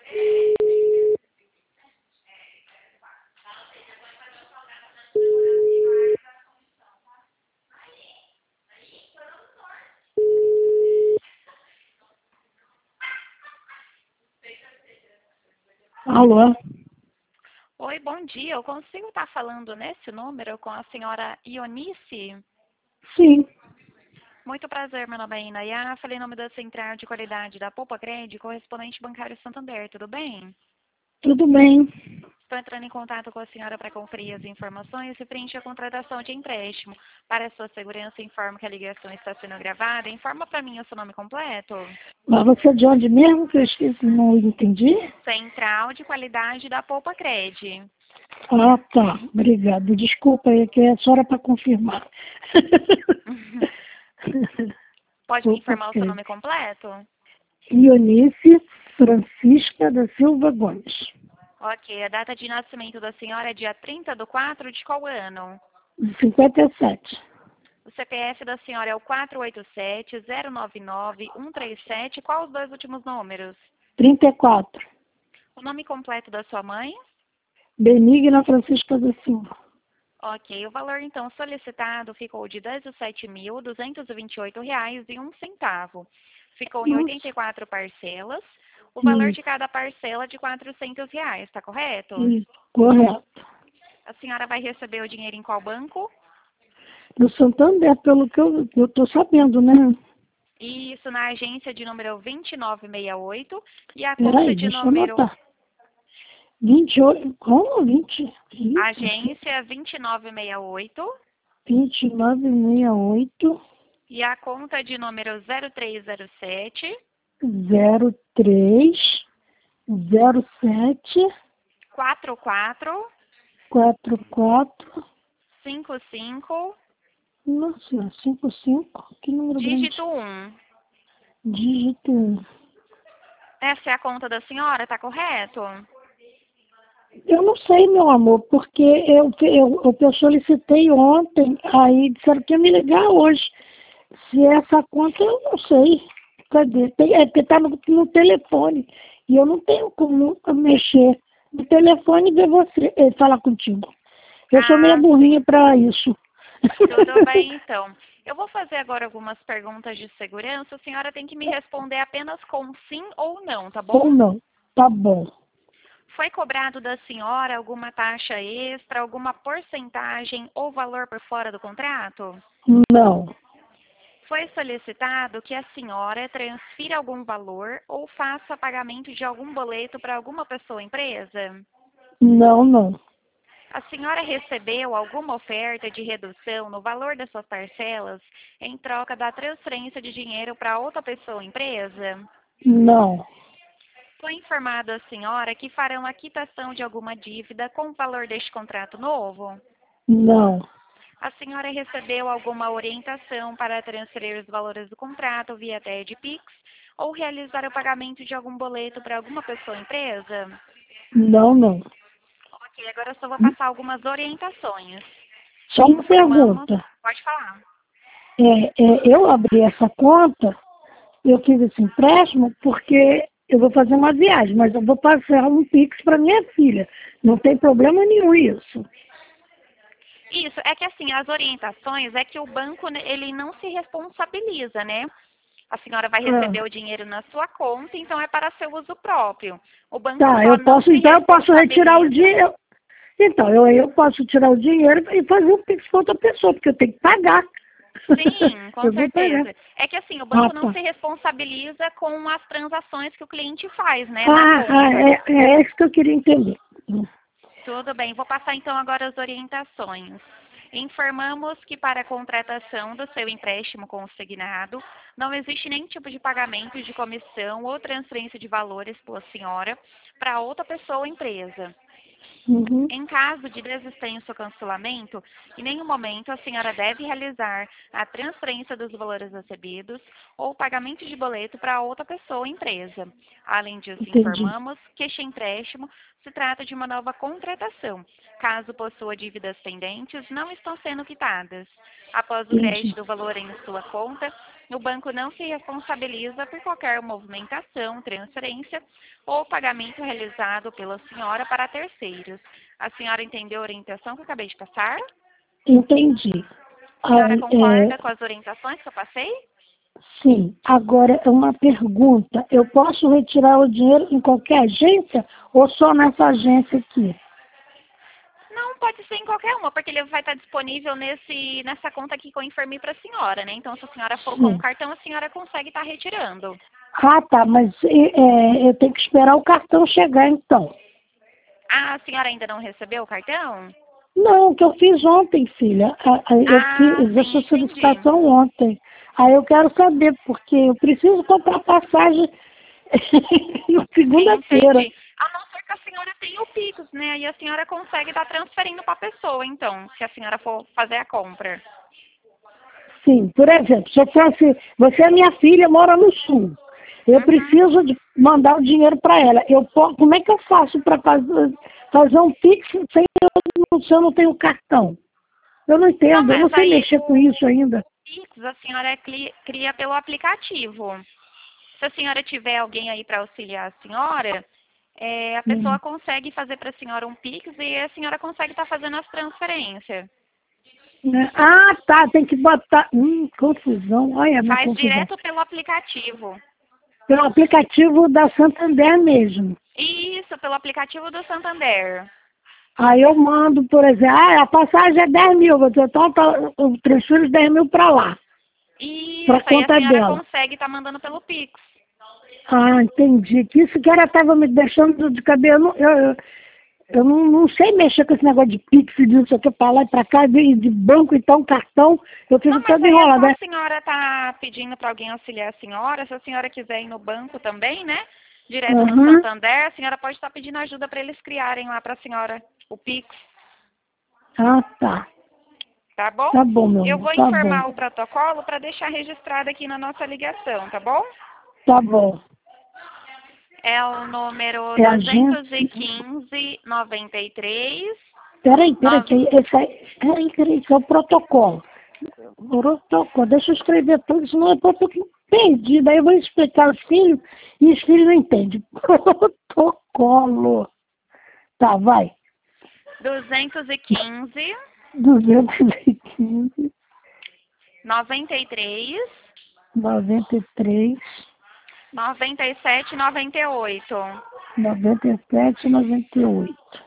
Alô? Oi, bom dia. Eu consigo estar falando nesse número com a senhora Ionice? Sim, Muito prazer, meu nome é Inaya. Falei em nome da Central de Qualidade da Poupa Cred, correspondente bancário Santander, tudo bem? tudo bem. Estou entrando em contato com a senhora para conferir as informações referente à contratação de empréstimo. Para a sua segurança, informo que a ligação está sendo gravada. Informa para mim o seu nome completo. Mas você é de onde mesmo que eu esqueci, não entendi? Central de Qualidade da Poupa Cred. Ah, tá. Obrigado. Desculpa aí, que é só era para confirmar. Pode me informar o seu nome completo? Ionice Francisca da Silva Gomes, Ok, a data de nascimento da senhora é dia 30/4 de qual ano? de 57. O CPF da senhora é o 487-099-137. Qual os dois últimos números? 34. O nome completo da sua mãe? Benigna Francisca da Silva. Ok, o valor então solicitado ficou de R$ 17.228,01. Ficou em Nossa, 84 parcelas. O valor de isso, cada parcela é de R$ 400, está correto? isso, correto. A senhora vai receber o dinheiro em qual banco? Do Santander, pelo que eu estou sabendo, né? Isso, na agência de número 2968 e a Peraí, conta de deixa eu número... anotar. 28, como? 20? Agência 2968 2968 e a conta de número 0307 03 07 44 44. 55 Nossa, 55. Que número grande. dígito 1. Dígito 1. Essa é a conta da senhora, tá correto? Eu não sei, meu amor, porque eu solicitei ontem, aí disseram que ia me ligar hoje. Se é essa conta, eu não sei. Cadê? É porque está no telefone. E eu não tenho como mexer no telefone e ver você, falar contigo. Eu sou meio Ah, burrinha sim. para isso. Tudo bem, então. Eu vou fazer agora algumas perguntas de segurança. A senhora tem que me responder apenas com sim ou não, tá bom? Ou não. Tá bom. Foi cobrado da senhora alguma taxa extra, alguma porcentagem ou valor por fora do contrato? Não. Foi solicitado que a senhora transfira algum valor ou faça pagamento de algum boleto para alguma pessoa ou empresa? Não, não. A senhora recebeu alguma oferta de redução no valor das suas parcelas em troca da transferência de dinheiro para outra pessoa ou empresa? Não. Foi informado a senhora que farão a quitação de alguma dívida com o valor deste contrato novo? Não. A senhora recebeu alguma orientação para transferir os valores do contrato via TED-Pix ou realizar o pagamento de algum boleto para alguma pessoa ou empresa? Não, não. Ok, agora eu só vou passar algumas orientações. Só uma Informamos. pergunta. Pode falar. Eu abri essa conta, eu fiz esse empréstimo porque eu vou fazer uma viagem, mas eu vou passar um Pix para minha filha. Não tem problema nenhum isso. Isso, é que assim, as orientações é que o banco, né, ele não se responsabiliza, né? A senhora vai Ah, receber o dinheiro na sua conta, então é para seu uso próprio. O banco tá, só não se então eu posso retirar o responsabiliza. dinheiro. Então, eu posso tirar o dinheiro e fazer um Pix para outra pessoa, porque eu tenho que pagar. Sim, com Eu vou pagar. certeza. É que assim, o Ah, banco não tá. se responsabiliza com as transações que o cliente faz, né, na conta. É isso que eu queria entender. Tudo bem, vou passar então agora as orientações. Informamos que para a contratação do seu empréstimo consignado, não existe nenhum tipo de pagamento de comissão ou transferência de valores pela senhora para outra pessoa ou empresa. Uhum. Em caso de desistência ou cancelamento, em nenhum momento a senhora deve realizar a transferência dos valores recebidos ou pagamento de boleto para outra pessoa ou empresa. Além disso, Entendi. informamos que este empréstimo se trata de uma nova contratação. Caso possua dívidas pendentes, não estão sendo quitadas. Após o crédito Entendi. do valor em sua conta, O banco não se responsabiliza por qualquer movimentação, transferência ou pagamento realizado pela senhora para terceiros. A senhora entendeu a orientação que eu acabei de passar? Entendi. A senhora Ai, concorda com as orientações que eu passei? sim. Agora, uma pergunta. Eu posso retirar o dinheiro em qualquer agência ou só nessa agência aqui? Não, pode ser em qualquer uma, porque ele vai estar disponível nessa conta aqui que eu informei para a senhora, né? Então, se a senhora for com o Sim. cartão, a senhora consegue estar retirando. Ah, tá. Mas eu tenho que esperar o cartão chegar, então. Ah, a senhora ainda não recebeu o cartão? Não, que eu fiz ontem, filha. Eu Ah, fiz sim, essa entendi. solicitação ontem. Aí eu quero saber, porque eu preciso comprar passagem segunda-feira. Entendi. A não ser que a senhora tenha o Pix, né? Aí a senhora consegue estar transferindo para a pessoa, então, se a senhora for fazer a compra. Sim, por exemplo, se eu fosse. Você é minha filha, mora no sul. Eu Uhum. preciso de mandar o dinheiro para ela. Como é que eu faço para fazer um Pix se eu não tenho cartão? Eu não Não, entendo, eu não mas sei aí mexer com o isso ainda. Pix a senhora cria pelo aplicativo. Se a senhora tiver alguém aí para auxiliar a senhora, a Hum. pessoa consegue fazer para a senhora um Pix e a senhora consegue estar fazendo as transferências. Né? Ah, tá, tem que botar. Confusão, olha a minha Faz confusão. direto pelo aplicativo. Pelo aplicativo da Santander mesmo. Isso, pelo aplicativo do Santander. Aí eu mando, por exemplo, a passagem é 10 mil, então eu transfiro 10 mil para lá, para Isso, aí a conta senhora dela. consegue estar mandando pelo Pix. Ah, entendi. Que isso que ela estava me deixando de cabelo. Eu não sei mexer com esse negócio de Pix, de não sei o que, para lá e para cá, de banco, então, cartão. Eu Não, fico mas toda aí é só enrolada. a senhora estar pedindo para alguém auxiliar a senhora. Se a senhora quiser ir no banco também, né? Direto no Aham. Santander, a senhora pode estar pedindo ajuda para eles criarem lá para a senhora o Pix, Ah, tá. tá bom? Tá bom, meu Eu amor, vou tá bom. informar o protocolo para deixar registrado aqui na nossa ligação, tá bom? Tá bom. É o número É a gente. 215 93 Peraí, nove. peraí, isso é o protocolo. Protocolo, deixa eu escrever tudo, senão eu tô perdida. Aí eu vou explicar aos filhos e os filhos não entendem. Protocolo. Tá, vai. 215 215, 93 93, 97 98. 97, 98.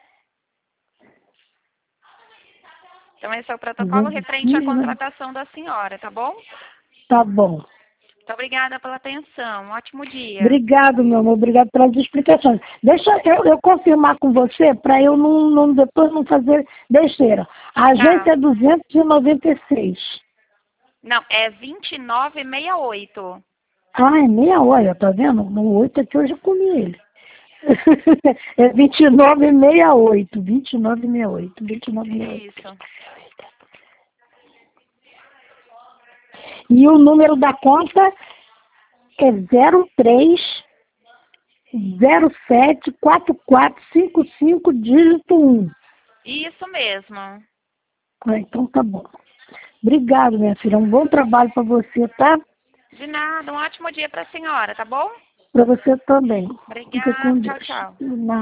Então, esse é o protocolo referente à 215, contratação da senhora, tá bom? tá bom. Muito obrigada pela atenção. Um ótimo dia. Obrigado, meu amor, obrigado pelas explicações. Deixa eu confirmar com você, para eu depois não fazer besteira. A agência Tá. é 296. Não, é 2968. Ah, é meia hora, tá vendo? No 8 aqui hoje eu comi ele. É 2968, 2968, 2968. Isso. E o número da conta é 03 074455 dígito 1. Isso mesmo. Ah, então tá bom. Obrigado, minha filha. Um bom trabalho para você, tá? De nada. Um ótimo dia para a senhora, tá bom? Para você também. Fica com Obrigada. Tchau, Deus. tchau. De nada.